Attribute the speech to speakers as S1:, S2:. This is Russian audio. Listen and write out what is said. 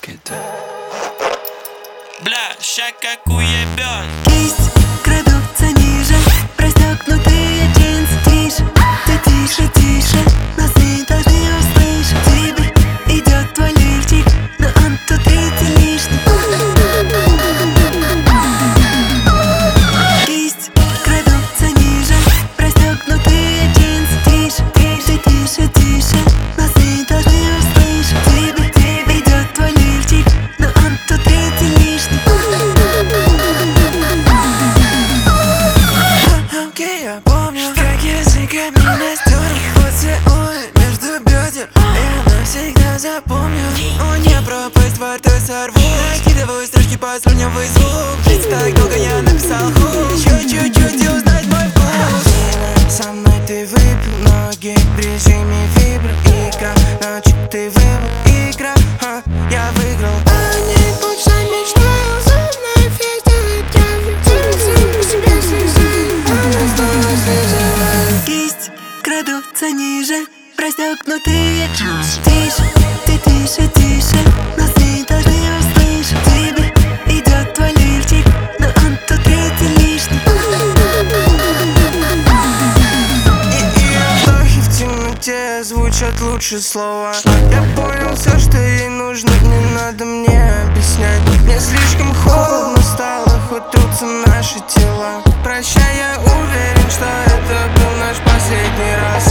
S1: Бля, ща как уебёт.
S2: Кисть крадутся ниже, расстёгнутые джинсы. Тише, ты тише, тише, нас не должны услышать. Тебе идёт твой лифчик, но он тут 30 лишний. Кисть крадутся ниже, расстёгнутые джинсы. Тише, тише, тише, тише, нас не должны услышать. Тебе идёт твой лифчик, но он тут 30 лишний.
S3: Я помню, как языками настёр поцелуй между бедер. Я навсегда запомню. О, не пропасть, во рту сорву. Накидываю строчки по слюнявый звук. Ведь так долго я написал хук. Чуть-чуть и узнать мой вкус. Со мной ты выпил ноги в режиме вибро. Игра, ночью ты выбыл. Игра, я выиграл.
S4: Они больше мечтаю, за мной фестиваль травлю. Сам по себе слезаю, она снова слезаю.
S2: Кисть крадутся ниже, расстёгнутые джинсы. Тише, ты тише, тише, нас не должны услышать. Тебе идёт твой лифчик, но он тут 30 лишний.
S3: И вдохи в темноте звучат лучше слова. Я понял все, что ей нужно, не надо мне объяснять. Мне слишком холодно стало, хоть трутся наши тела. Прощай, я уверен, что это был наш последний раз.